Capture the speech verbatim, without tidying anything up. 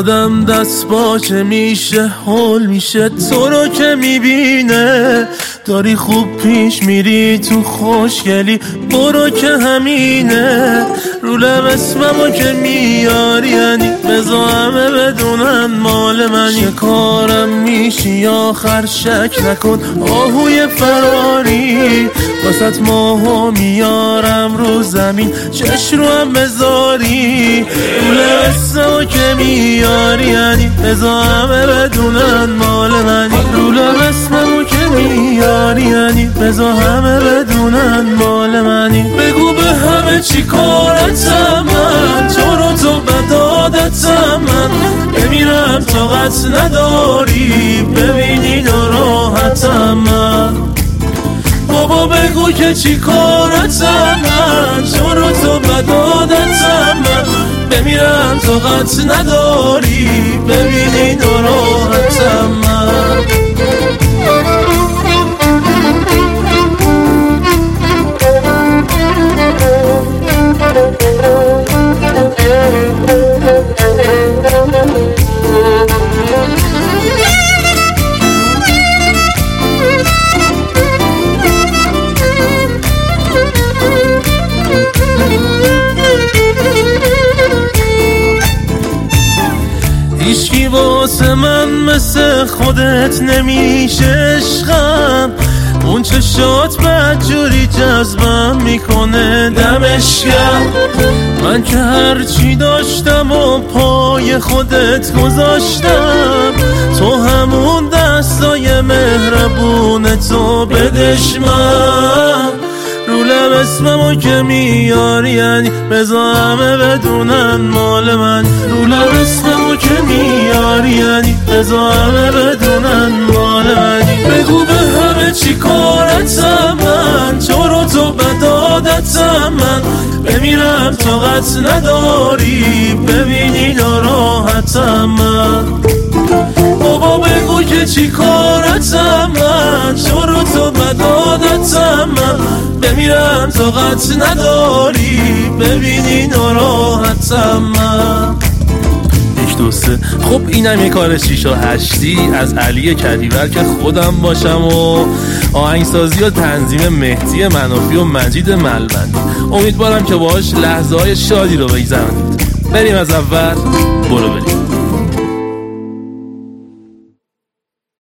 آدم دست باچه میشه حل میشه تو رو که میبینه داری خوب پیش میری تو خوشگلی برو که همینه رو لب اسممو که میاری یعنی بزا همه بدونن مال من یه کارم میشی آخر شک نکن آهوی فراری واسط ماهو میارم رو زمین چش رو هم بذاری رو لب اسممو که میاری یعنی بزا همه بدونن مال من رو لب اسممو که میاری یعنی بزا همه بدونن مال منی بگو به همه چی کارتم من تو رو تو بدادتم من بمیرم طاقت نداری ببینی ناراحتم من بابا بگو که چی کارتم من تو رو تو بدادتم من بمیرم طاقت نداری ببینی ناراحتم من هیچکی واسه من مثل خودت نمیشه عشقم اون چشات بدجوری جذبم میکنه دمش گرم من که هرچی داشتم و پای خودت گذاشتم تو همون دستای مهربون تو بدش من رو لب اسممو که میاری یعنی بزا همه بدونن مال من رو لب اسممو که میاری یعنی بزا همه بدونن مال منی بگو به همه چی کارتم من تو رو تو بدادتم من بمیرم طاقت نداری ببینی ناراحتم من بابا بگو که چی کارتم من تو رو تو بدادتم من بمیرم طاقت نداری ببینی ناراحتم من یک دو سه. خب اینم یه کار شیش و هشتی از علی کدیور که خودم باشم و آهنگسازی و تنظیم مهدی منافی و مجید ملبندی. امیدوارم که باهاش لحظه های شادی رو بگذرونید. بریم از اول برو بریم.